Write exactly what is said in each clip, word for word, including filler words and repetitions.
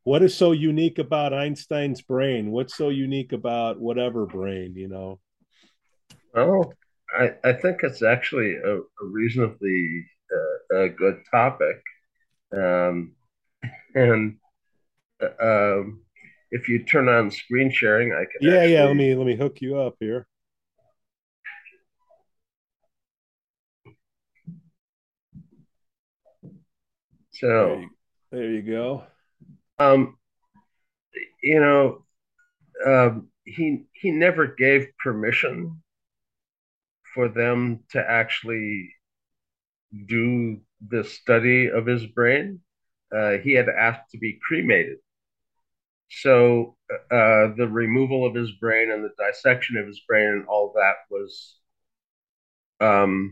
what is so unique about Einstein's brain? What's so unique about whatever brain, you know? Well, I, I think it's actually a, a reasonably uh, a good topic. Um, and uh, um, if you turn on screen sharing, I can Yeah, yeah. Let actually. me let me hook you up here. There So, you there you go. um, you know, um, he he never gave permission for them to actually do the study of his brain. Uh, he had asked to be cremated. So uh, the removal of his brain and the dissection of his brain and all that was, um,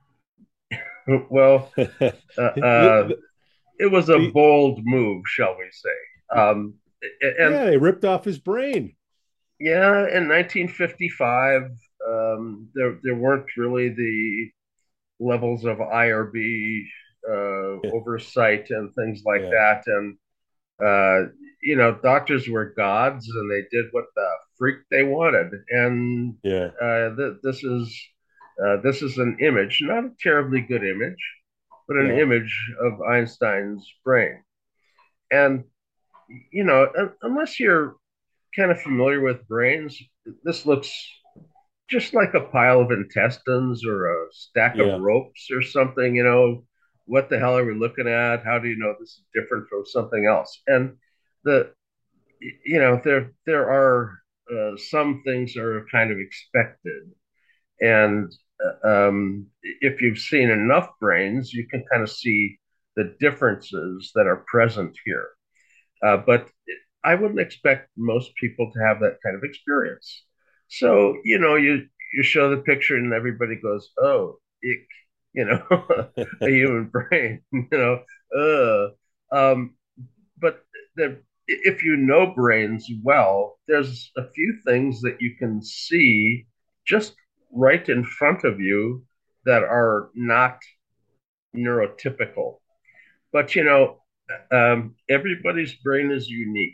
well, uh, uh, it was a The- bold move, shall we say? Um, and yeah, they ripped off his brain. yeah, in nineteen fifty-five, um, there there weren't really the levels of I R B uh, Yeah, oversight and things like yeah, that, and uh, you know, doctors were gods, and they did what the freak they wanted. And yeah, uh, th- this is uh, this is an image, not a terribly good image, but an yeah, image of Einstein's brain. And you know, unless you're kind of familiar with brains, this looks just like a pile of intestines or a stack of yeah, ropes or something. You know, what the hell are we looking at? How do you know this is different from something else? And the you know there there are uh, some things that are kind of expected, and uh, um, if you've seen enough brains, you can kind of see the differences that are present here. Uh, but I wouldn't expect most people to have that kind of experience. So you know, you you show the picture and everybody goes, "Oh, ick," you know, a human brain, you know, uh. Um, but the, if you know brains well, there's a few things that you can see just right in front of you that are not neurotypical. But you know, um, everybody's brain is unique.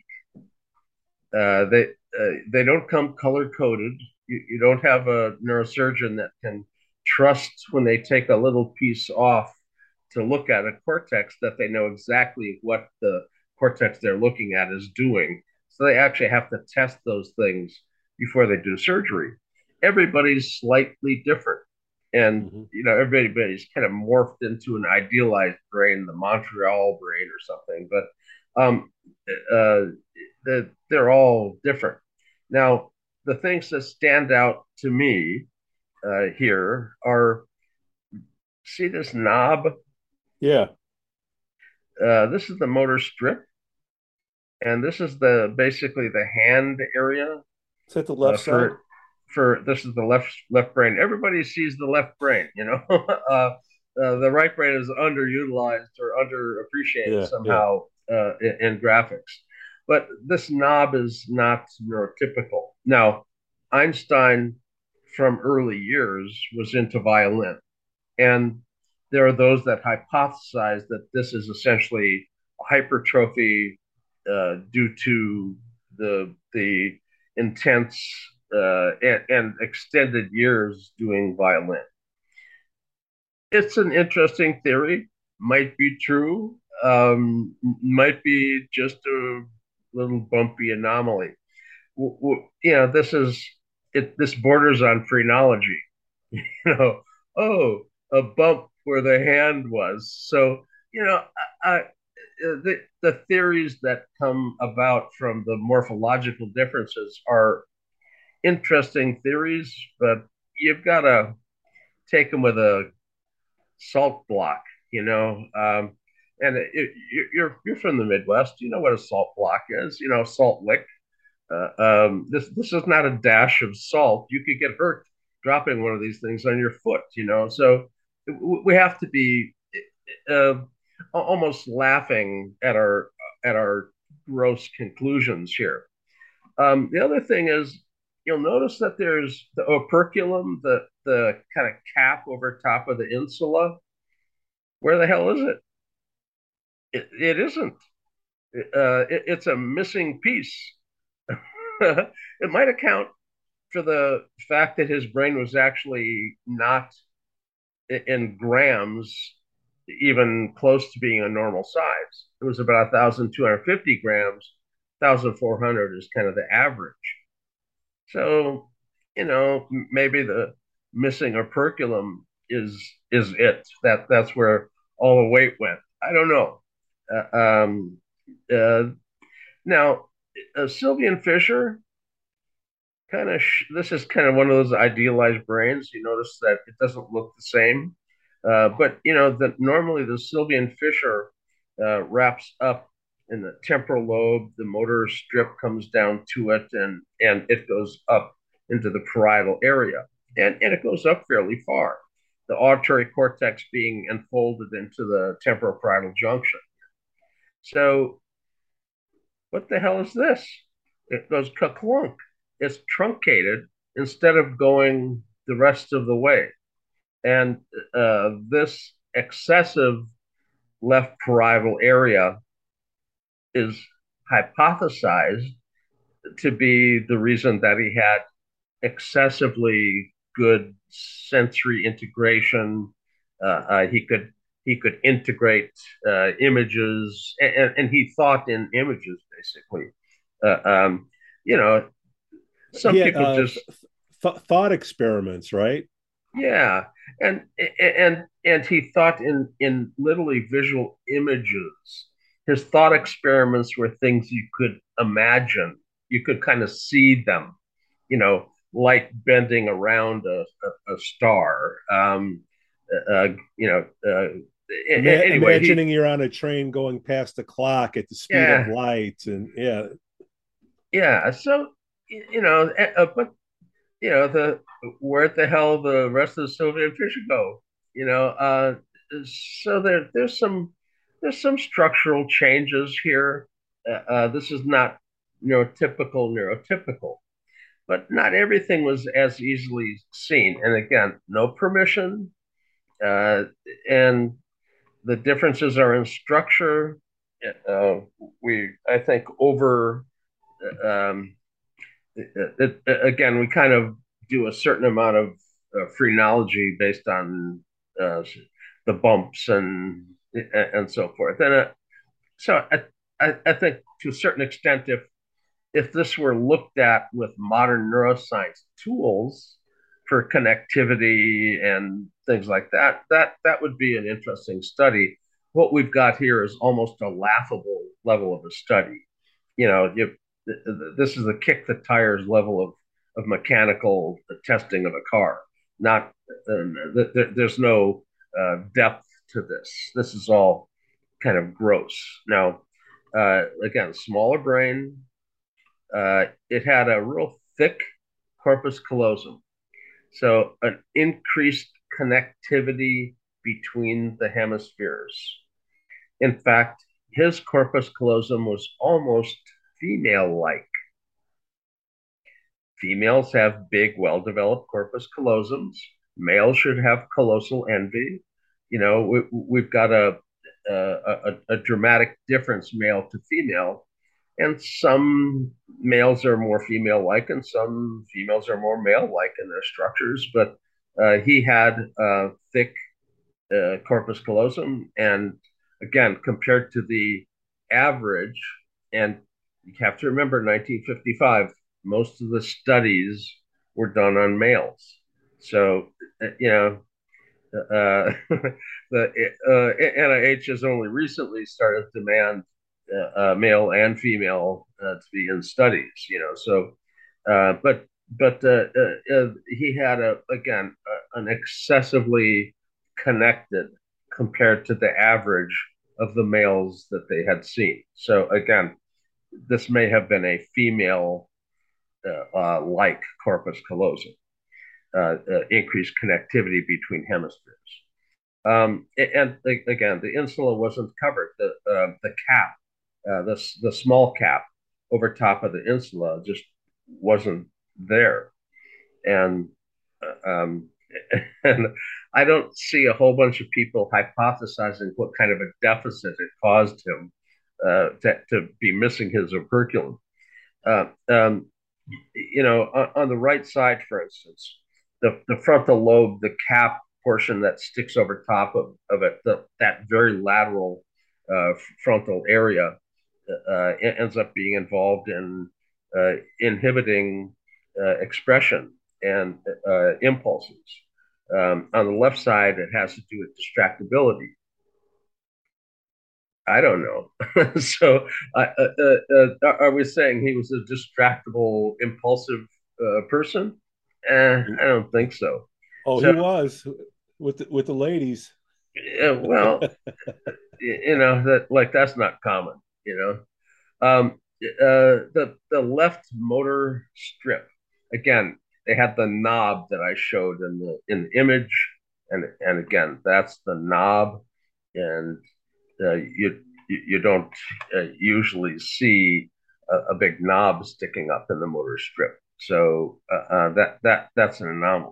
Uh, they uh, they don't come color coded. You, you don't have a neurosurgeon that can trust when they take a little piece off to look at a cortex that they know exactly what the cortex they're looking at is doing. So they actually have to test those things before they do surgery. Everybody's slightly different. And mhm. you know, everybody's kind of morphed into an idealized brain, the Montreal brain or something. But um, uh, that they're all different. Now, the things that stand out to me uh, here are, see this knob? Yeah. Uh, this is the motor strip, and this is the basically the hand area Is that the uh, left side? for for this is the left left brain. Everybody sees the left brain, you know. uh, uh, the right brain is underutilized or underappreciated Yeah, yeah. somehow uh, in, in graphics. But this knob is not neurotypical. Now, Einstein from early years was into violin, and there are those that hypothesize that this is essentially hypertrophy uh, due to the the intense uh, and, and extended years doing violin. It's an interesting theory. Might be true. Um, might be just a little bumpy anomaly. W- w- you know, this is it. This borders on phrenology. You know, oh, a bump where the hand was. So, you know, I, I, the, the theories that come about from the morphological differences are interesting theories, but you've got to take them with a salt block, you know. Um, and it, it, you're you're from the Midwest, you know what a salt block is, you know, salt lick. Uh, um, this this is not a dash of salt. You could get hurt dropping one of these things on your foot, you know. So we have to be uh, almost laughing at our at our gross conclusions here. Um, the other thing is you'll notice that there's the operculum, the the kind of cap over top of the insula. Where the hell is it? It, it isn't. Uh, it, it's a missing piece. It might account for the fact that his brain was actually not in grams even close to being a normal size. It was about one thousand two hundred fifty grams. one thousand four hundred is kind of the average. So, you know, maybe the missing operculum is is it. That that's where all the weight went. I don't know. Uh, um, uh, now, uh, Sylvian Fisher kind of sh- this is kind of one of those idealized brains. You notice that it doesn't look the same, uh, but you know that normally the Sylvian Fisher uh, wraps up in the temporal lobe. The motor strip comes down to it, and and it goes up into the parietal area, and and it goes up fairly far. The auditory cortex being enfolded into the temporal parietal junction. So what the hell is this? It goes ka-clunk. It's truncated instead of going the rest of the way. And uh, this excessive left parietal area is hypothesized to be the reason that he had excessively good sensory integration. Uh, uh, he could he could integrate uh, images, and, and he thought in images basically. Uh, um, you know, some He had people uh, just th- th- thought experiments, right? yeah, and and and he thought in in literally visual images. His thought experiments were things you could imagine. You could kind of see them, you know, light bending around a, a, a star. Um, uh, you know, uh, Ima- anyway, he, imagining you're on a train going past the clock at the speed of yeah, light, and yeah, yeah. So, you know, uh, but you know, the where the hell the rest of the Soviet Fisher go? You know, uh, so there there's some there's some structural changes here. Uh, uh, this is not neurotypical neurotypical, but not everything was as easily seen. And again, no permission, uh, and the differences are in structure. Uh, we, I think, over um, it, it, again, we kind of do a certain amount of uh, phrenology based on uh, the bumps and and so forth. And uh, so I, I, I think to a certain extent, if if this were looked at with modern neuroscience tools for connectivity and things like that, that that would be an interesting study. What we've got here is almost a laughable level of a study. You know, you, this is the kick the tires level of of mechanical testing of a car. Not uh, there's no uh, depth to this. This is all kind of gross. Now, uh, again, smaller brain, uh, it had a real thick corpus callosum, so an increased connectivity between the hemispheres. In fact, his corpus callosum was almost female like. Females have big, well developed corpus callosums. Males should have callosal envy. You know, we, we've got a, a, a, a dramatic difference male to female, and some males are more female like and some females are more male like in their structures, but uh, he had a thick uh, corpus callosum, and again compared to the average, and you have to remember nineteen fifty-five, most of the studies were done on males. So uh, you know, uh, the uh, N I H has only recently started to demand uh, uh, male and female uh, to be in studies. You know, so uh, but but uh, uh, uh, he had a again uh, an excessively connected compared to the average of the males that they had seen. So again, this may have been a female uh, uh, like corpus callosum, uh, uh, increased connectivity between hemispheres. Um, and, and again, the insula wasn't covered. The uh, the cap, uh, the the small cap over top of the insula just wasn't there, and uh, um, and I don't see a whole bunch of people hypothesizing what kind of a deficit it caused him. uh, to, to be missing his operculum. Uh, um, you know, on, on the right side, for instance, the, the frontal lobe, the cap portion that sticks over top of, of it, the, that very lateral uh, frontal area uh, ends up being involved in uh, inhibiting uh, expression and uh, impulses. Um, on the left side, it has to do with distractibility. I don't know. so, uh, uh, uh, are we saying he was a distractible, impulsive uh, person? Eh, I don't think so. Oh, So, he was with the, with the ladies. yeah, well, you know that like that's not common. You know, um, uh, the the left motor strip. Again, they had the knob that I showed in the in the image, and and again, that's the knob, and uh, you you don't uh, usually see a, a, big knob sticking up in the motor strip. So uh, uh, that that that's an anomaly.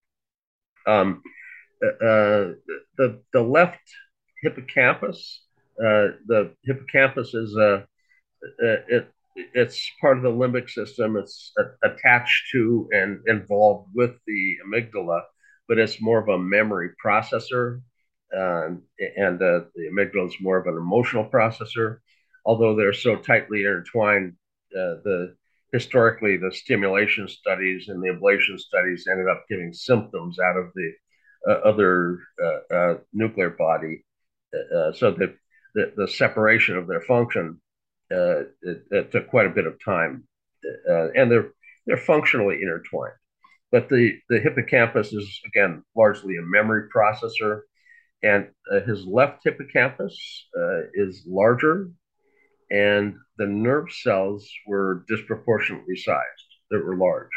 Um, uh, the the left hippocampus, uh, the hippocampus is a uh, it it's part of the limbic system. It's a, attached to and involved with the amygdala, but it's more of a memory processor. Um, and uh, the amygdala is more of an emotional processor. Although they're so tightly intertwined, uh, the historically the stimulation studies and the ablation studies ended up giving symptoms out of the uh, other uh, uh, nuclear body. Uh, so the, the the separation of their function uh, it, it took quite a bit of time, uh, and they're they're functionally intertwined. But the the hippocampus is again largely a memory processor, and uh, his left hippocampus uh, is larger, and the nerve cells were disproportionately sized. They were large,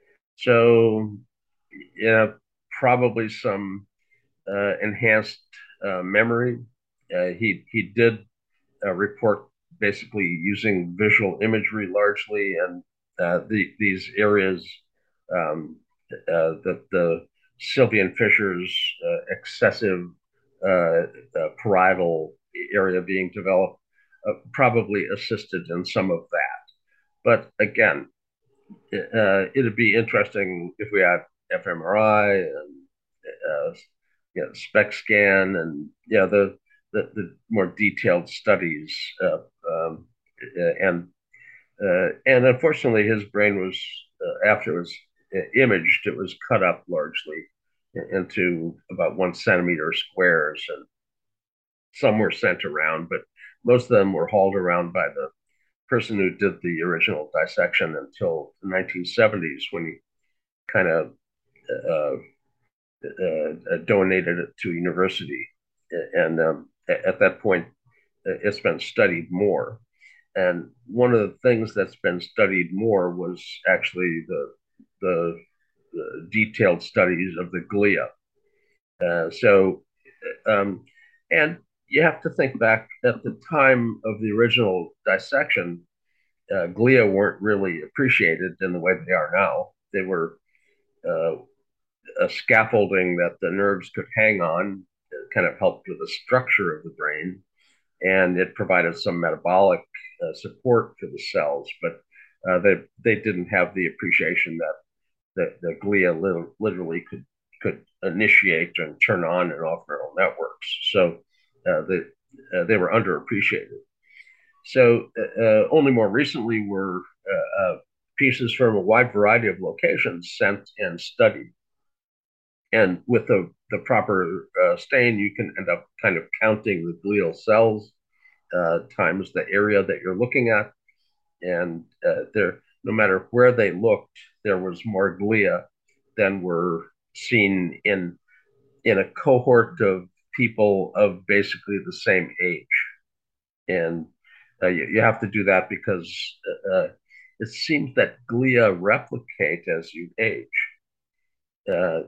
so yeah, probably some uh, enhanced uh, memory. Uh, he he did uh, report basically using visual imagery largely, and uh, the, these areas, um, uh, the, the Sylvian fissures, uh, excessive uh, uh, parietal area being developed, uh, probably assisted in some of that. But again, uh, it'd be interesting if we had fMRI and uh, you know, SPECT scan and yeah, the, the the more detailed studies. Uh, um, and uh, and unfortunately, his brain was uh, after it was imaged, it was cut up largely into about one centimeter squares, and some were sent around, but most of them were hauled around by the person who did the original dissection until the nineteen seventies when he kind of uh, uh, donated it to a university. And um, at that point, it's been studied more. And one of the things that's been studied more was actually the the, the detailed studies of the glia. Uh, so, um, and you have to think back at the time of the original dissection, uh, glia weren't really appreciated in the way they are now. They were uh, a scaffolding that the nerves could hang on. It kind of helped with the structure of the brain, and it provided some metabolic uh, support for the cells, but uh, they they didn't have the appreciation that the, the glia li- literally could could initiate and turn on and off neural networks. So uh, they uh, they were underappreciated. So uh, uh, only more recently were uh, uh, pieces from a wide variety of locations sent and studied. And with the, the proper uh, stain, you can end up kind of counting the glial cells uh, times the area that you're looking at. And uh, there, no matter where they looked, there was more glia than were seen in in a cohort of people of basically the same age. And uh, you, you have to do that because uh, it seems that glia replicate as you age. Uh,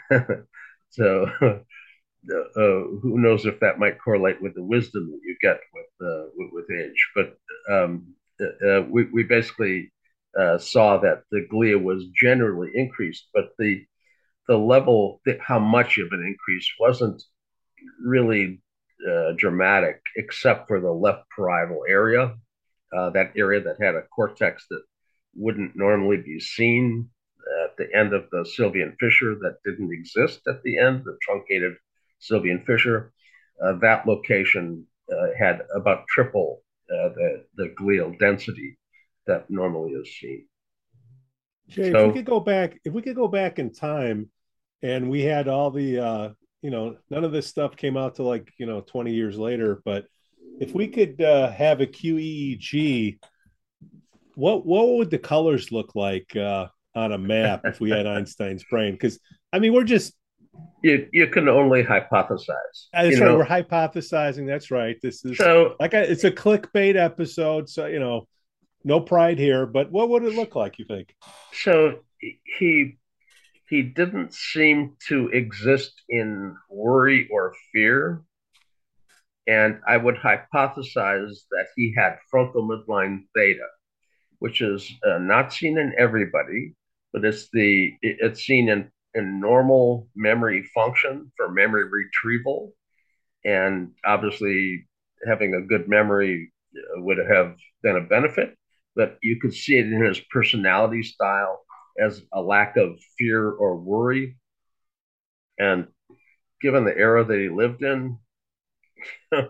so uh, who knows if that might correlate with the wisdom that you get with uh, with, with age? But um, uh, we we basically uh, saw that the glia was generally increased, but the the level, the, how much of an increase wasn't really uh, dramatic, except for the left parietal area, uh, that area that had a cortex that wouldn't normally be seen at the end of the Sylvian fissure that didn't exist at the end, the truncated Sylvian fissure. Uh, that location uh, had about triple uh, the, the glial density that normally is seen. Jay, if we So, could go back, if we could go back in time and we had all the uh, you know, none of this stuff came out to like, you know, twenty years later, but if we could uh, have a Q E E G, what what would the colors look like uh, on a map if we had Einstein's brain? Because I mean, we're just you, you can only hypothesize, you that's right. We're know. hypothesizing. That's right. This is So, like a, it's a clickbait episode, so you know, no pride here. But what would it look like? You think? so he he didn't seem to exist in worry or fear. And I would hypothesize that he had frontal midline theta, which is uh, not seen in everybody, but it's the it's seen in in normal memory function for memory retrieval, and obviously having a good memory uh, would have been a benefit. But you could see it in his personality style as a lack of fear or worry, and given the era that he lived in, uh,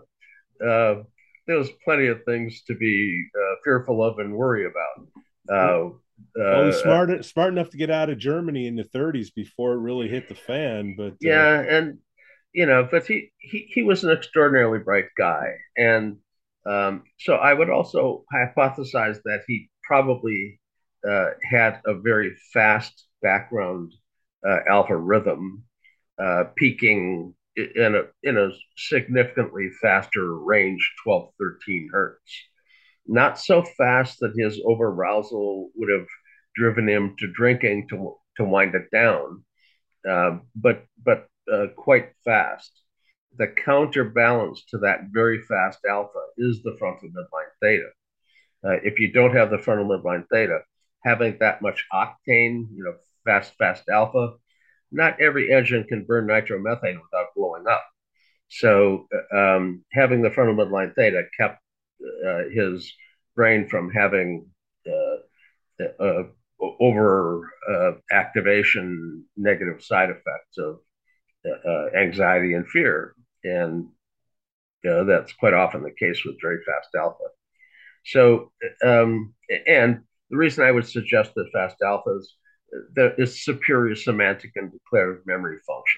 there was plenty of things to be uh, fearful of and worry about. Uh, Well, he's uh, smart smart enough to get out of Germany in the thirties before it really hit the fan. But uh, yeah, and you know, but he he he was an extraordinarily bright guy, and um, so I would also hypothesize that he probably uh, had a very fast background uh, alpha rhythm, uh, peaking in a in a significantly faster range, twelve thirteen hertz. Not so fast that his overarousal would have driven him to drinking to to wind it down, uh, but but uh, quite fast. The counterbalance to that very fast alpha is the frontal midline theta. Uh, if you don't have the frontal midline theta, having that much octane, you know, fast fast alpha, not every engine can burn nitromethane without blowing up. So um, having the frontal midline theta kept uh, his brain from having uh, uh, over uh, activation negative side effects of uh, anxiety and fear. And uh, that's quite often the case with very fast alpha. So, um, and the reason I would suggest that fast alpha is there is superior semantic and declarative memory function.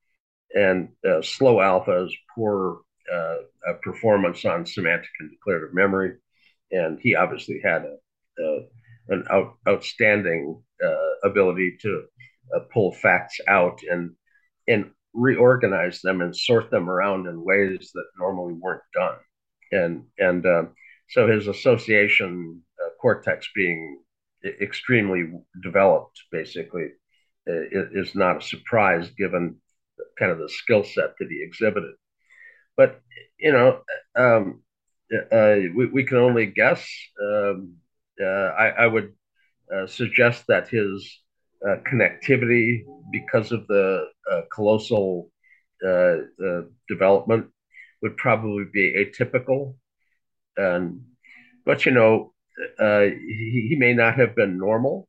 And uh, slow alpha is poor uh, uh, performance on semantic and declarative memory. And he obviously had a, a an out, outstanding uh, ability to uh, pull facts out and and reorganize them and sort them around in ways that normally weren't done. And and uh, so his association uh, cortex being extremely developed, basically, is not a surprise given kind of the skill set that he exhibited. But you know, um, uh, we, we can only guess. Um, uh, I, I would uh, suggest that his uh, connectivity, because of the uh, callosal uh, uh, development, would probably be atypical. And but you know, uh, he, he may not have been normal.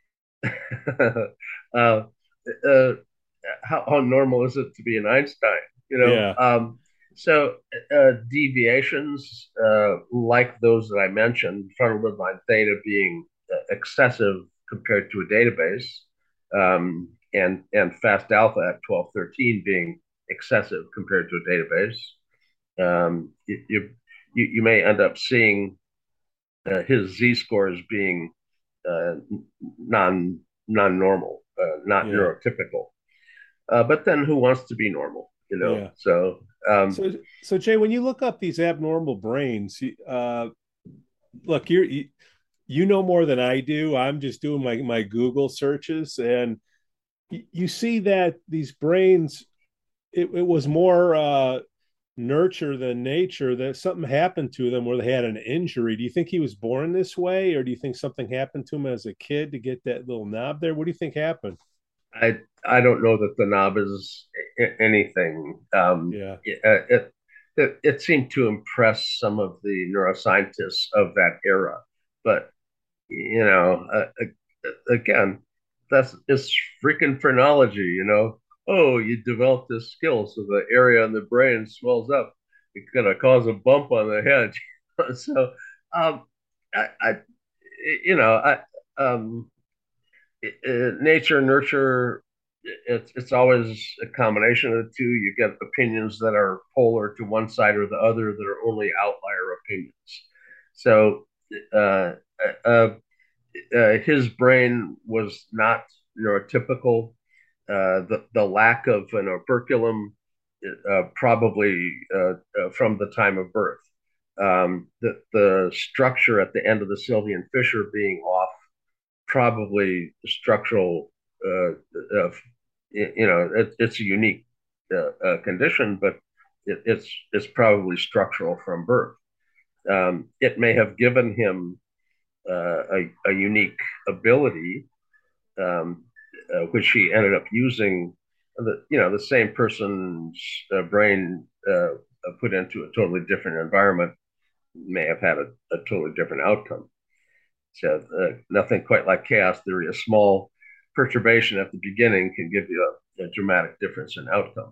uh, uh, how, how normal is it to be an Einstein? You know, yeah, um, so uh, deviations uh, like those that I mentioned, frontal midline theta being uh, excessive compared to a database, um, and and fast alpha at twelve thirteen being excessive compared to a database, um, you, you you may end up seeing uh, his z scores being uh, non non normal, uh, not yeah, neurotypical. Uh, but then who wants to be normal? You know, yeah. so um, So, so Jay, when you look up these abnormal brains, uh, look, you're you, you know more than I do. I'm just doing my my Google searches, and you see that these brains, it, it was more uh, nurture than nature. That something happened to them where they had an injury. Do you think he was born this way, or do you think something happened to him as a kid to get that little knob there? What do you think happened? I I don't know that the knob is anything. Um, Yeah, it, it, it, it seemed to impress some of the neuroscientists of that era. But you know, uh, again, that's it's freaking phrenology. You know, oh, you develop this skill, so the area in the brain swells up. It's gonna cause a bump on the head. so, um, I, I, you know, I, um, it, it, nature nurture. It's it's always a combination of the two. You get opinions that are polar to one side or the other that are only outlier opinions. So, uh, uh, uh, his brain was not neurotypical. Uh, the the lack of an operculum uh, probably uh, uh, from the time of birth. Um, the the structure at the end of the Sylvian fissure being off, probably structural. Uh, uh, you know, it, it's a unique uh, uh, condition, but it, it's it's probably structural from birth. Um, it may have given him uh, a, a unique ability, um, uh, which he ended up using. The you know the same person's uh, brain uh, put into a totally different environment may have had a, a totally different outcome. So uh, nothing quite like chaos theory. A small perturbation at the beginning can give you a, a dramatic difference in outcome.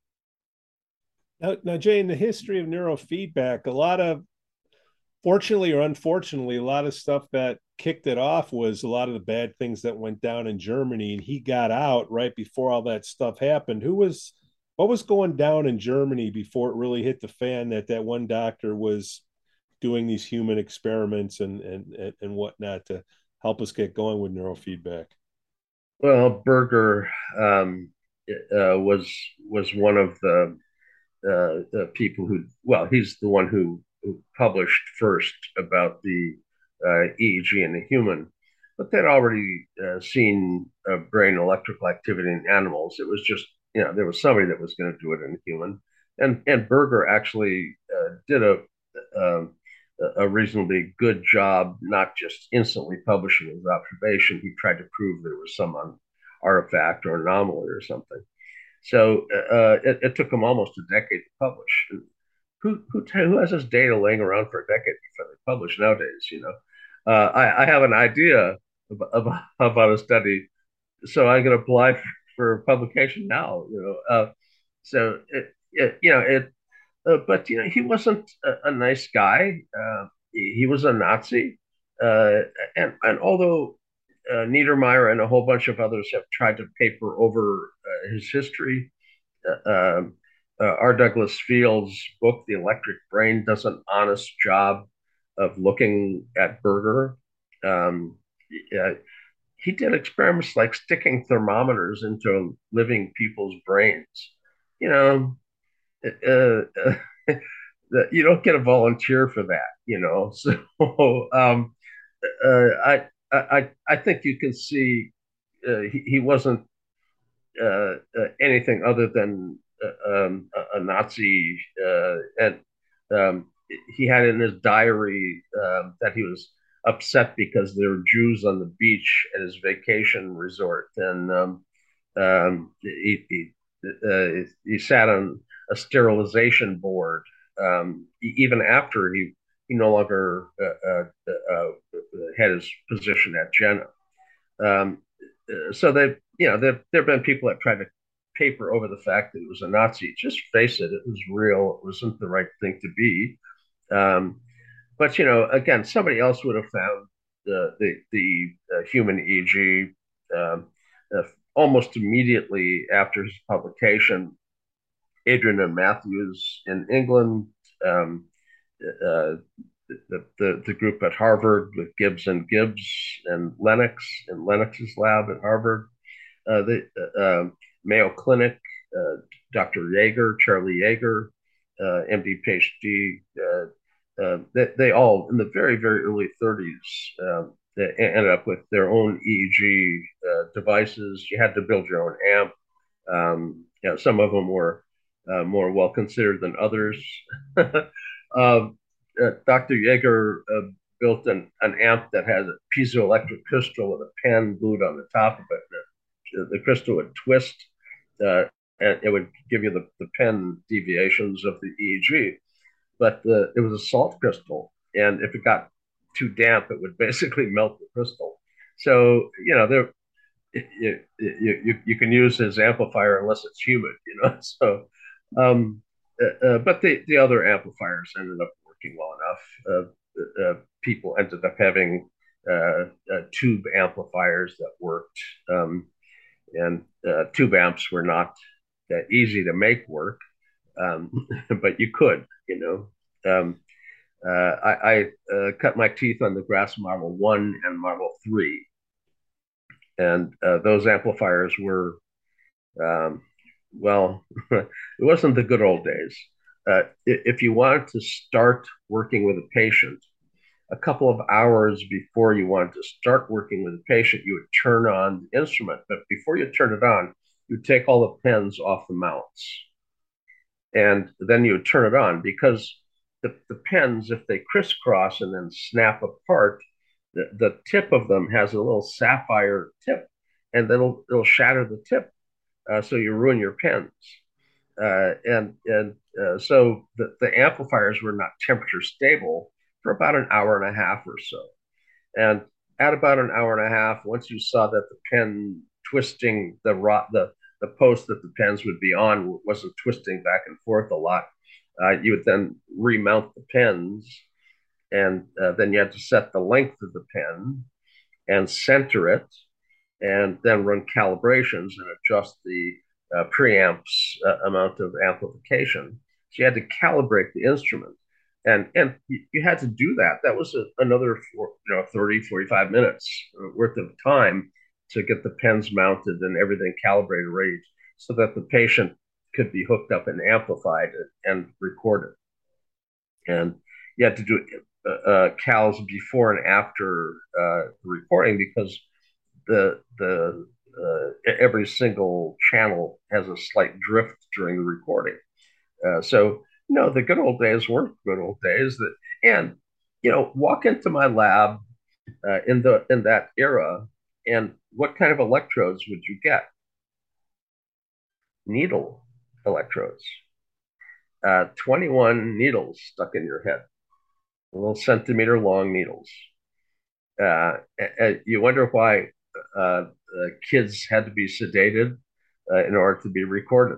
Now, now, Jay, in the history of neurofeedback, a lot of, fortunately or unfortunately, a lot of stuff that kicked it off was a lot of the bad things that went down in Germany, and he got out right before all that stuff happened. Who was, what was going down in Germany before it really hit the fan that that one doctor was doing these human experiments and and and whatnot to help us get going with neurofeedback? Well, Berger um, uh, was was one of the, uh, the people who, well, he's the one who, who published first about the uh, E E G in the human, but they'd already uh, seen uh, brain electrical activity in animals. It was just, you know, there was somebody that was going to do it in the human, and and Berger actually uh, did a, a a reasonably good job, not just instantly publishing his observation. He tried to prove there was some artifact or anomaly or something. So uh, it, it, took them almost a decade to publish. And who who who has this data laying around for a decade before they publish nowadays? You know, uh, I, I have an idea about, about a study, so I'm going to apply for, for publication now. You know, uh, so it, it you know it, uh, but you know he wasn't a, a nice guy. Uh, he, he was a Nazi, uh, and and although uh, Niedermeyer and a whole bunch of others have tried to paper over uh, his history. Uh, um, uh, R. Douglas Field's book, The Electric Brain, does an honest job of looking at Berger. Um, uh, he did experiments like sticking thermometers into living people's brains. You know, uh, uh, you don't get a volunteer for that. You know, so um, uh, I, I I think you can see uh, he, he wasn't uh, uh, anything other than uh, um, a, a Nazi, uh, and um, he had in his diary uh, that he was upset because there were Jews on the beach at his vacation resort, and um, um, he he, uh, he sat on a sterilization board um, even after he he no longer uh, uh, uh, had his position at Jena. Um, uh, so they, you know, there there have been people that tried to paper over the fact that it was a Nazi. Just face it, it was real. It wasn't the right thing to be. Um, but you know, again, somebody else would have found the the the uh, human E E G um, uh, almost immediately after his publication. Adrian and Matthews in England, um, uh, the, the, the group at Harvard with Gibbs and Gibbs and Lennox in Lennox's lab at Harvard, uh, the uh, um, Mayo Clinic, uh, Doctor Yeager, Charlie Yeager, uh, M D, PhD. Uh, uh, they, they all, in the very, very early thirties, uh, they ended up with their own E E G uh, devices. You had to build your own amp. Um, you know, some of them were uh, more well considered than others. um, uh, Doctor Yeager uh, built an, an amp that has a piezoelectric crystal with a pen glued on the top of it. The, the crystal would twist uh, and it would give you the, the pen deviations of the E E G. But the, it was a salt crystal, and if it got too damp, it would basically melt the crystal. So you know there you, you, you, you can use his amplifier unless it's humid, you know. So, um, uh, uh, but the, the other amplifiers ended up working well enough. Uh, uh, people ended up having uh, uh, tube amplifiers that worked, um, and uh, tube amps were not that easy to make work, um, but you could, you know. Um, uh, I, I uh, cut my teeth on the Grass Marvel One and Marvel Three, and uh, those amplifiers were um, well, it wasn't the good old days. Uh, if you wanted to start working with a patient, a couple of hours before you wanted to start working with a patient, you would turn on the instrument. But before you turn it on, you'd take all the pens off the mounts. And then you would turn it on because the, the pens, if they crisscross and then snap apart, the, the tip of them has a little sapphire tip, and it'll, it'll shatter the tip. Uh, so you ruin your pens. Uh, and and uh, so the, the amplifiers were not temperature stable for about an hour and a half or so. And at about an hour and a half, once you saw that the pen twisting the rot the the post that the pens would be on wasn't twisting back and forth a lot, uh, you would then remount the pens, and uh, then you had to set the length of the pen and center it, and then run calibrations and adjust the uh, preamps uh, amount of amplification. So you had to calibrate the instrument. And, and you had to do that. That was a, another four, you know, thirty, forty-five minutes worth of time to get the pens mounted and everything calibrated, ready, so that the patient could be hooked up and amplified and recorded. And you had to do uh, uh, cals before and after uh, the recording, because the the uh, every single channel has a slight drift during the recording. Uh, so no, the good old days weren't good old days. That and you know, walk into my lab uh, in the in that era, and what kind of electrodes would you get? Needle electrodes, uh, twenty-one needles stuck in your head, little centimeter long needles. Uh, you wonder why uh, uh, kids had to be sedated uh, in order to be recorded.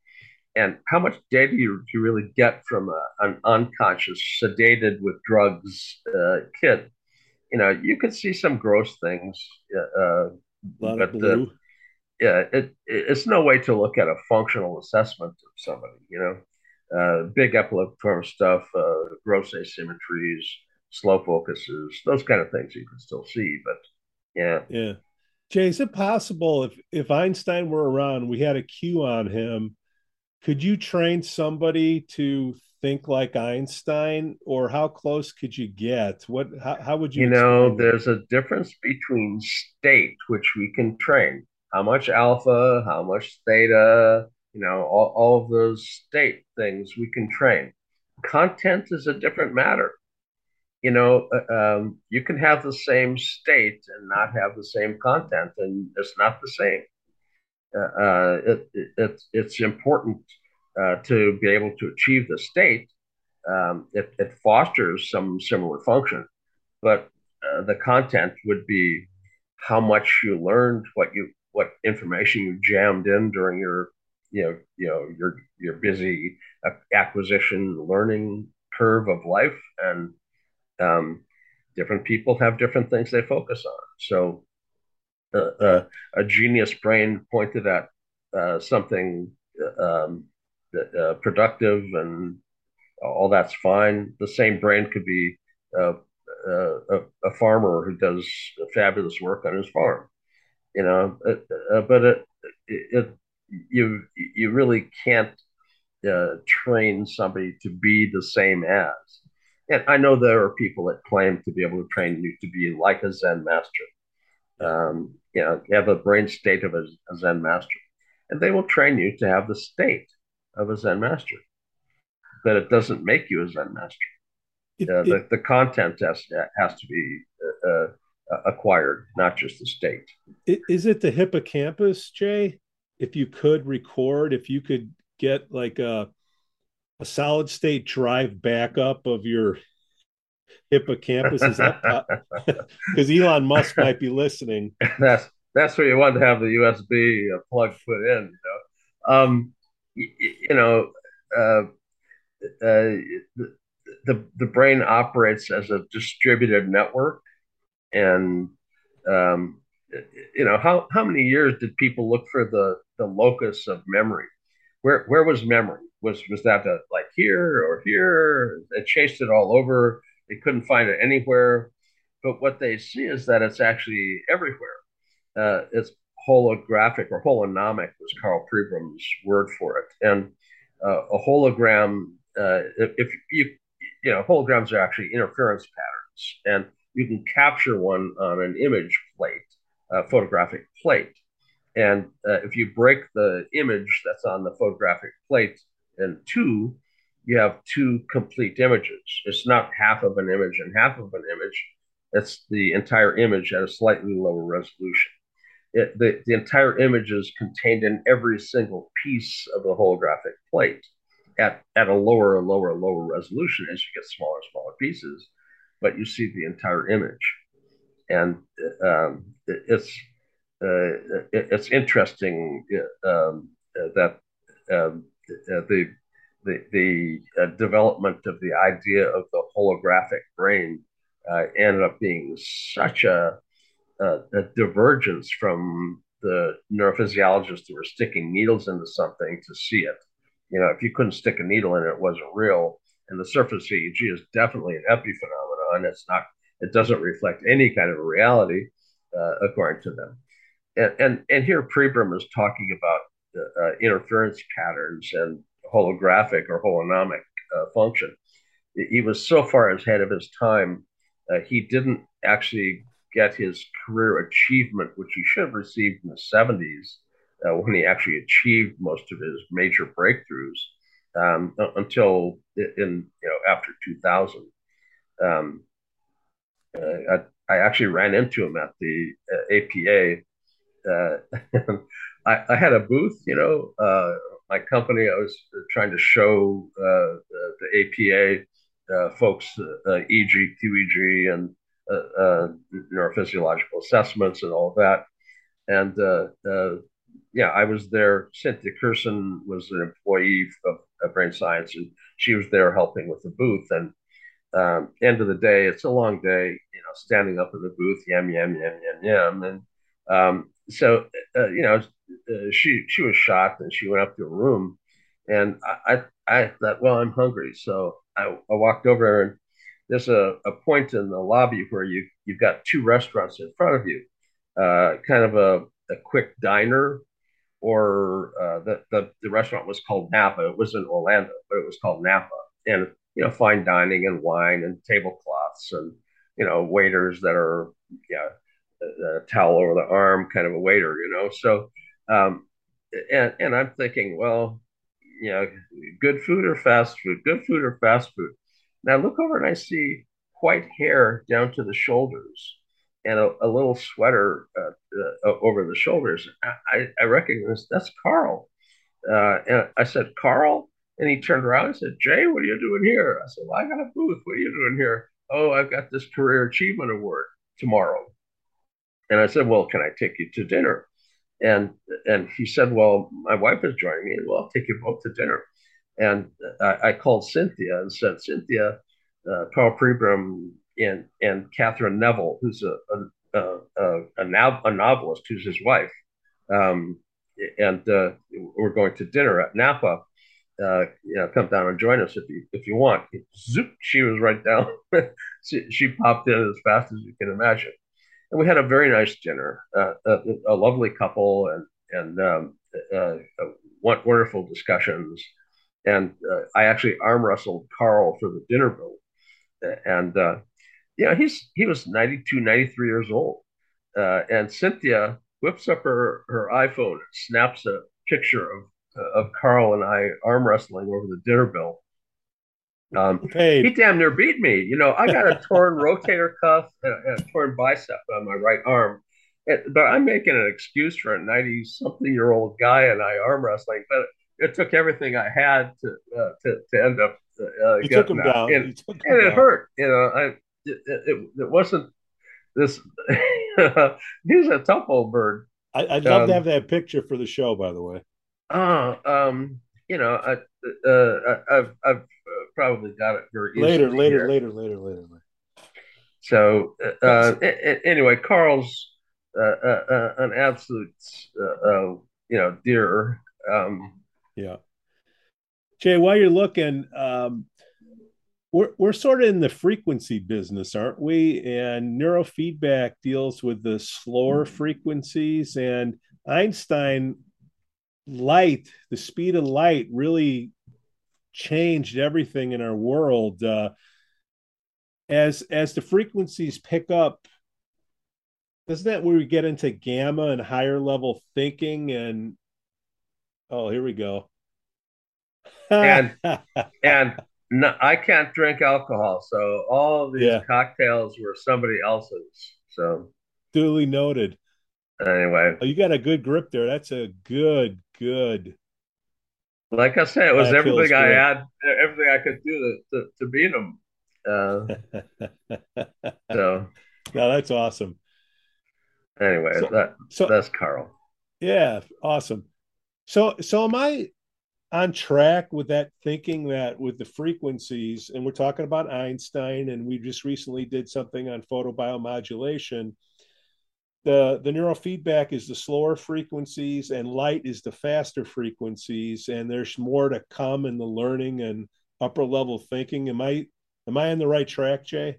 And how much data do you, do you really get from a, an unconscious, sedated with drugs uh, kid? You know, you could see some gross things, uh, A lot of but uh, blue. yeah, it, it's no way to look at a functional assessment of somebody. You know, uh, big epileptiform stuff, uh, gross asymmetries, slow focuses, those kind of things you can still see. But yeah, Yeah. Jay, is it possible if if Einstein were around, we had a cue on him, could you train somebody to think like Einstein, or how close could you get? What how, how would you you know, explain that? there's a difference between state, which we can train, how much alpha, how much theta, you know, all, all of those state things we can train. Content is a different matter. You know, uh, um, you can have the same state and not have the same content, and it's not the same. Uh, uh, it, it, it's it's important uh, to be able to achieve the state. Um, it, it fosters some similar function, but uh, the content would be how much you learned, what you what information you jammed in during your you know you know your your busy acquisition learning curve of life. And um, different people have different things they focus on. So uh, Yeah. uh, a genius brain pointed at uh, something um, that, uh, productive, and all that's fine. The same brain could be uh, uh, a, a farmer who does fabulous work on his farm. You know, uh, uh, but it, it, it you you really can't uh, train somebody to be the same as. And I know there are people that claim to be able to train you to be like a Zen master. Yeah. Um, you know, you have a brain state of a, a Zen master, and they will train you to have the state of a Zen master. But it doesn't make you a Zen master. It, Uh, it the the content has has to be uh, uh, acquired, not just the state. it is it the hippocampus, Jay? if you could record, if you could get like a a solid state drive backup of your hippocampus, is that because Elon Musk might be listening? that's that's where you want to have the U S B uh, plug put in. You know, um, you, you know, uh, uh, the, the the brain operates as a distributed network, and um, you know how how many years did people look for the the locus of memory? Where where was memory? Was was that a, like here or here? They chased it all over. They couldn't find it anywhere. But what they see is that it's actually everywhere. Uh, it's holographic or holonomic was Carl Pribram's word for it. And uh, a hologram, uh, if, if you, you know, holograms are actually interference patterns, and you can capture one on an image plate, a photographic plate. And uh, if you break the image that's on the photographic plate in two, you have two complete images. It's not half of an image and half of an image. It's the entire image at a slightly lower resolution. It, the, the entire image is contained in every single piece of the holographic plate at, at a lower and lower and lower resolution as you get smaller and smaller pieces, but you see the entire image. And um, it, it's uh, it, it's interesting um, that um, the the, the uh, development of the idea of the holographic brain uh, ended up being such a uh, a divergence from the neurophysiologists who were sticking needles into something to see it. You know, if you couldn't stick a needle in it, it wasn't real. And the surface E E G is definitely an epiphenomenon. It's not. It doesn't reflect any kind of a reality, uh, according to them. And and and here Pribram is talking about uh, interference patterns and holographic or holonomic uh, function. He was so far ahead of his time. Uh, he didn't actually get his career achievement, which he should have received in the seventies, uh, when he actually achieved most of his major breakthroughs, um, until in you know after two thousand. Um, uh, I, I actually ran into him at the uh, A P A. Uh, I, I had a booth, you know, uh, my company. I was trying to show uh, the, the A P A uh, folks uh, E G, Q E G, and uh, uh, neurophysiological assessments and all of that. And uh, uh, yeah, I was there. Cynthia Kerson was an employee of, of Brain Science, and she was there helping with the booth. And um, end of the day, it's a long day, you know, standing up in the booth, yum yum yum yum yum, and um, so uh, you know, uh, she she was shocked, and she went up to a room, and I I, I thought, well, I'm hungry, so I, I walked over, and there's a, a point in the lobby where you you've got two restaurants in front of you, uh, kind of a, a quick diner, or uh, the, the the restaurant was called Napa. It was in Orlando, but it was called Napa, and you know, fine dining and wine and tablecloths and you know, waiters that are yeah, a, a towel over the arm kind of a waiter, you know. So, um, and and I'm thinking, well, you know, good food or fast food, good food or fast food. Now I look over and I see white hair down to the shoulders and a, a little sweater uh, uh, over the shoulders. I, I recognize that's Carl. Uh, and I said, Carl? And he turned around and said, Jay, what are you doing here? I said, well, I got a booth. What are you doing here? Oh, I've got this Career Achievement Award tomorrow. And I said, well, can I take you to dinner? And and he said, well, my wife is joining me. Well, I'll take you both to dinner. And I, I called Cynthia and said, Cynthia, uh, Carl Pribram and and Catherine Neville, who's a a, a, a, nav- a novelist, who's his wife, um, and uh, we're going to dinner at Napa. Uh, you know, come down and join us if you if you want. Zoop, she was right down. she, she popped in as fast as you can imagine, and we had a very nice dinner. Uh, a, a lovely couple, and and um, uh, uh, wonderful discussions. And uh, I actually arm wrestled Carl for the dinner bill, and uh, yeah, he's he was ninety-two, ninety-three years old, uh, and Cynthia whips up her her iPhone and snaps a picture of of Carl and I arm wrestling over the dinner bill. Um, he Paid. damn near beat me. You know, I got a torn rotator cuff and a, and a torn bicep on my right arm, it, but I'm making an excuse for a ninety something year old guy and I arm wrestling, but it took everything I had to uh, to, to end up uh, You took getting him that, down. and You took him and it down. hurt. You know, I it, it, it wasn't this. He's a tough old bird. I, I'd love to have Um, that picture for the show, by the way. uh, um, you know, I, uh, I, I've I've uh, probably got it very Later, easily later, here. later, later, later. later. So uh, So, so, uh, anyway, Carl's uh, uh, uh, an absolute uh, uh, you know dear. Um, yeah. Jay, while you're looking, um, we're we're sort of in the frequency business, aren't we? And neurofeedback deals with the slower frequencies, and Einstein light, the speed of light, really changed everything in our world. Uh, as as the frequencies pick up, isn't that where we get into gamma and higher level thinking? And oh, here we go. and and no, I can't drink alcohol, so all of these Yeah, cocktails were somebody else's. So duly noted. anyway, Oh, you got a good grip there. That's a good, good like I said, it was Black Hills everything I grip. had, everything I could do to to, to beat them. Uh, No, so that's awesome. anyway, So, that so that's Carl. yeah, awesome. So, so am I on track with that thinking that with the frequencies, and we're talking about Einstein, and we just recently did something on photobiomodulation. The the neurofeedback is the slower frequencies, and light is the faster frequencies, and there's more to come in the learning and upper level thinking. Am I am I on the right track, Jay?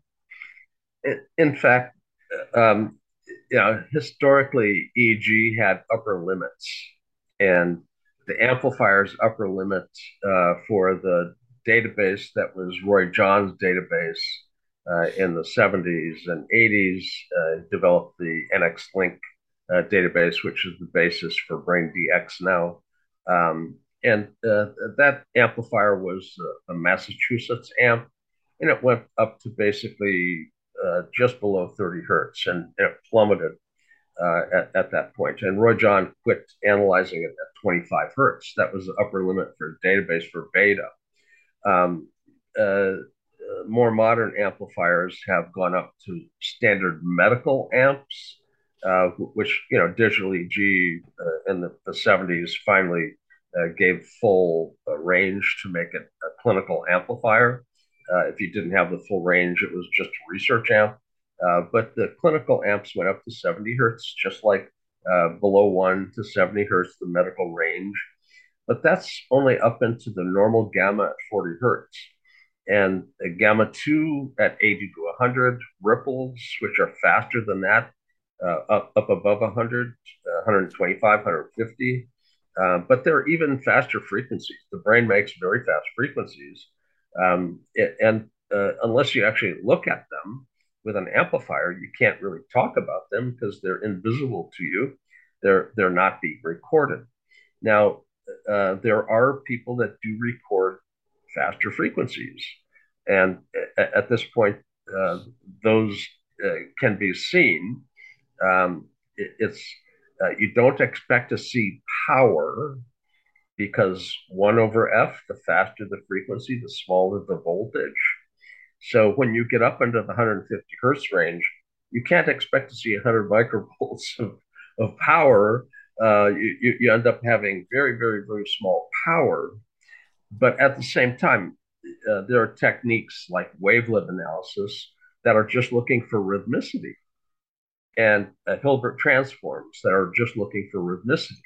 In, in fact, um, you know, historically, E E G had upper limits, and the amplifier's upper limit uh, for the database that was Roy John's database uh, in the seventies and eighties uh, developed the N X Link uh, database, which is the basis for Brain D X now. Um, and uh, that amplifier was a Massachusetts amp, and it went up to basically uh, just below thirty hertz, and it plummeted uh, at, at that point. And Roy John quit analyzing it at twenty-five hertz. That was the upper limit for database for beta. Um, uh, uh, More modern amplifiers have gone up to standard medical amps, uh, which, you know, Digital E G uh, in the, the seventies finally uh, gave full uh, range to make it a clinical amplifier. Uh, if you didn't have the full range, it was just a research amp. Uh, but the clinical amps went up to seventy hertz, just like uh, below one to seventy hertz, the medical range. But that's only up into the normal gamma at forty hertz. And a gamma two at eighty to one hundred, ripples, which are faster than that, uh, up, up above one hundred, uh, one twenty-five, one fifty. Uh, but they're even faster frequencies. The brain makes very fast frequencies. Um, it, and uh, unless you actually look at them with an amplifier, you can't really talk about them because they're invisible to you. They're, they're not being recorded. Now, uh, there are people that do record faster frequencies. And at, at this point, uh, those uh, can be seen. Um, it, it's uh, You don't expect to see power because one over F, the faster the frequency, the smaller the voltage. So when you get up into the one hundred fifty hertz range, you can't expect to see one hundred microvolts of, of power. Uh, you, you end up having very, very, very small power. But at the same time, uh, there are techniques like wavelet analysis that are just looking for rhythmicity, and uh, Hilbert transforms that are just looking for rhythmicity.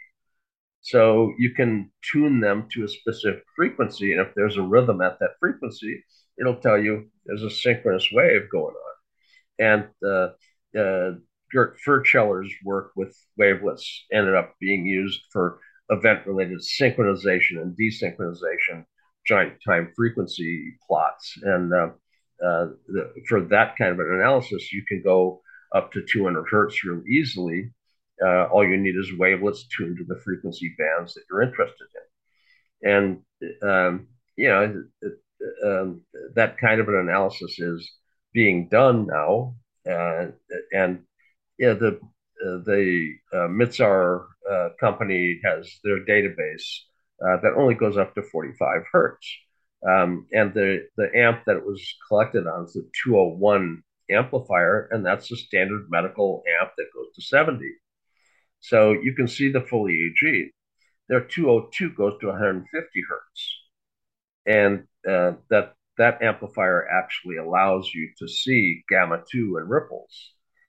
So you can tune them to a specific frequency, and if there's a rhythm at that frequency, it'll tell you there's a synchronous wave going on. And uh, uh, Gert Furcheller's work with wavelets ended up being used for event-related synchronization and desynchronization, giant time frequency plots. And uh, uh, the, for that kind of an analysis, you can go up to two hundred hertz real easily. Uh, all you need is wavelets tuned to the frequency bands that you're interested in. And, um, you know, um, that kind of an analysis is being done now. Uh, and yeah, the uh, the uh, Mitzar uh, company has their database uh, that only goes up to forty-five hertz. Um, and the, the amp that it was collected on is the two oh one amplifier, and that's the standard medical amp that goes to seventy. So you can see the full E E G. Their two oh two goes to one hundred fifty hertz, and uh, that that amplifier actually allows you to see gamma two and ripples.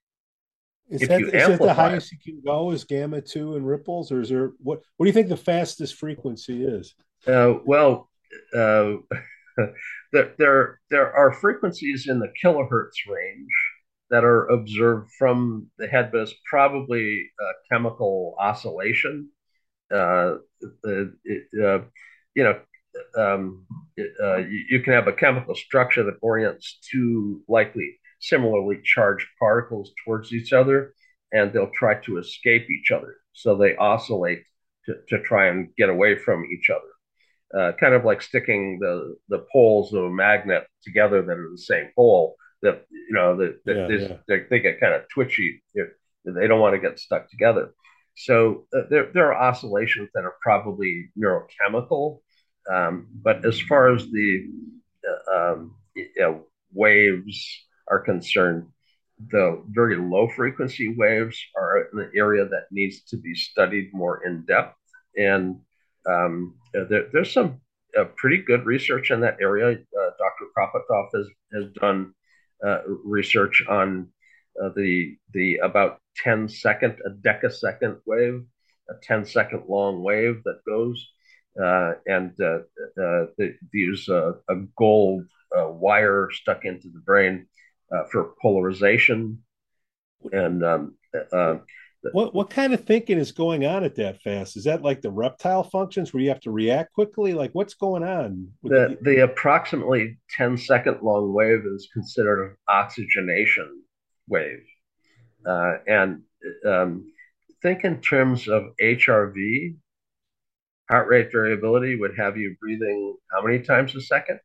Is If that you is that the amplify, highest you can go is gamma two and ripples, or is there what what do you think the fastest frequency is? uh, well, uh, there, there there are frequencies in the kilohertz range that are observed from the head, but it's probably a chemical oscillation. Uh, it, uh, you know, um, it, uh, you, you can have a chemical structure that orients two likely similarly charged particles towards each other, and they'll try to escape each other. So they oscillate to, to try and get away from each other. Uh, kind of like sticking the, the poles of a magnet together that are the same pole. That you know that, that Yeah, this, yeah. they, they get kind of twitchy. They don't want to get stuck together. So uh, there, there are oscillations that are probably neurochemical. Um, but as far as the uh, um, you know, waves are concerned, the very low frequency waves are an area that needs to be studied more in depth. And um, there, there's some uh, pretty good research in that area. Uh, Doctor Kropotov has, has done uh, research on uh, the the about ten second, a decasecond wave, a ten second long wave that goes, uh, and uh, uh, they, they use a, a gold uh, wire stuck into the brain uh, for polarization. And um, uh, What what kind of thinking is going on at that fast? Is that like the reptile functions where you have to react quickly? Like what's going on with the the the approximately ten second long wave is considered an oxygenation wave. Uh, and um, think in terms of H R V, heart rate variability would have you breathing how many times a second?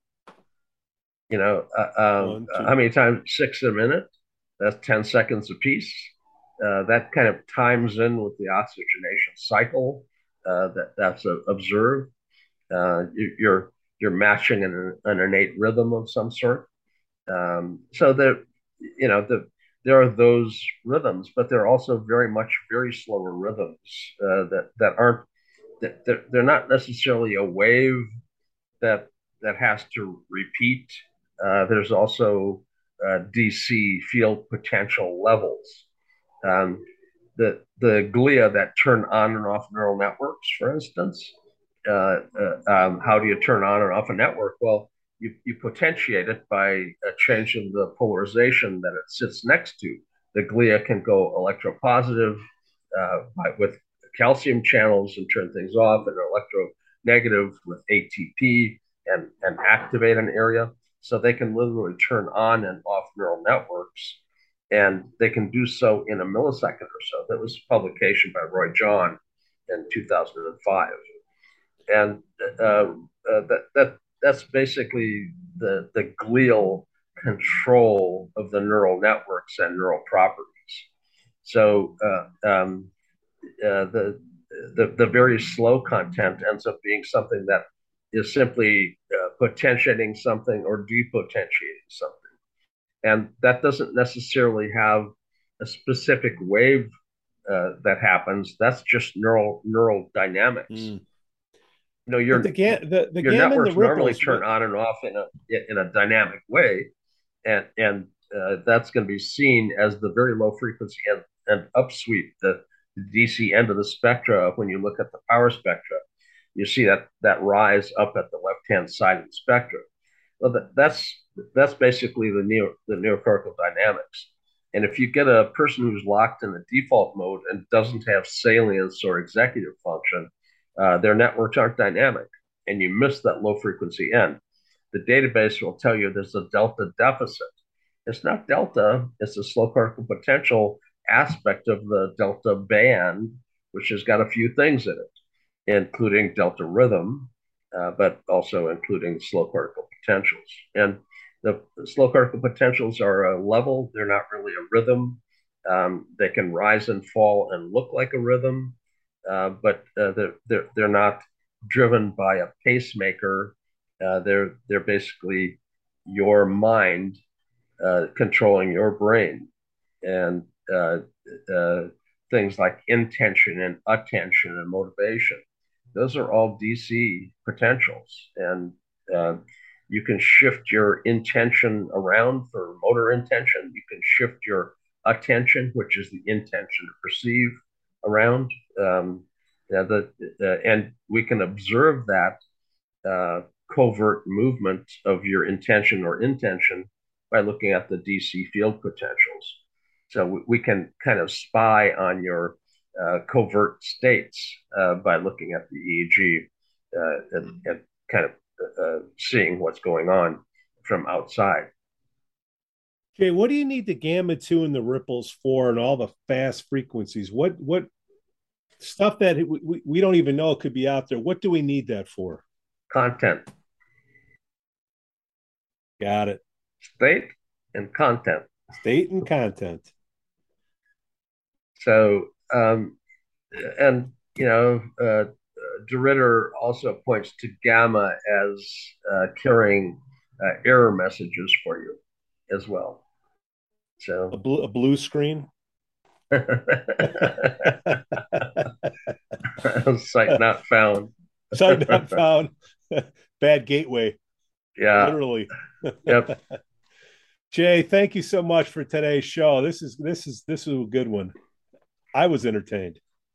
You know, uh, um, one, how two? many times? Six a minute. That's ten seconds a piece. Uh, that kind of times in with the oxygenation cycle uh, that that's uh, observed. Uh, you, you're you're matching an, an innate rhythm of some sort. Um, so there, you know, the there are those rhythms, but there are also very much very slower rhythms uh, that that aren't that they're, they're not necessarily a wave that that has to repeat. Uh, there's also uh, D C field potential levels. Um, the the glia that turn on and off neural networks, for instance. Uh, uh, um, how do you turn on and off a network? Well, you, you potentiate it by uh, changing the polarization that it sits next to. The glia can go electropositive uh, by, with calcium channels and turn things off, and electronegative with A T P and, and activate an area. So they can literally turn on and off neural networks, and they can do so in a millisecond or so. That was a publication by Roy John in two thousand five. And uh, uh, that, that that's basically the, the glial control of the neural networks and neural properties. So uh, um, uh, the, the the very slow content ends up being something that is simply uh, potentiating something or depotentiating something, and that doesn't necessarily have a specific wave uh, that happens. That's just neural neural dynamics. Mm. You know, But the your ga- the the your gamma and the networks normally ripples, turn what on and off in a in a dynamic way, and and uh, that's going to be seen as the very low frequency and, and upsweep, the, the D C end of the spectra. When you look at the power spectra, you see that that rise up at the left hand side of the spectrum. Well, that, that's that's basically the neo the neocortical dynamics. And if you get a person who's locked in the default mode and doesn't have salience or executive function, uh, their networks aren't dynamic, and you miss that low frequency end. The database will tell you there's a delta deficit. It's not delta; it's a slow cortical potential aspect of the delta band, which has got a few things in it, including delta rhythm, uh, but also including slow cortical potentials. And the, the slow cortical potentials are a level, they're not really a rhythm. Um, they can rise and fall and look like a rhythm, uh, but uh, they're, they're they're not driven by a pacemaker. Uh, they're they're basically your mind uh, controlling your brain, and uh, uh, things like intention and attention and motivation. Those are all D C potentials, and uh, you can shift your intention around for motor intention. You can shift your attention, which is the intention to perceive, around. Um, yeah, the, uh, and we can observe that uh, covert movement of your intention or intention by looking at the D C field potentials. So we, we can kind of spy on your uh, covert states uh, by looking at the E E G uh, and, and kind of uh, seeing what's going on from outside. Jay, what do you need the gamma two and the ripples for, and all the fast frequencies? What what stuff that we, we don't even know could be out there? What do we need that for? Content, Got it. state, and content. State and content. So, um, and you know, uh, De Ritter also points to gamma as uh, carrying uh, error messages for you as well. A So, blue, a blue screen. site not found. Site not found. Bad gateway. Yeah. Literally. Yep. Jay, thank you so much for today's show. This is this is this is a good one. I was entertained.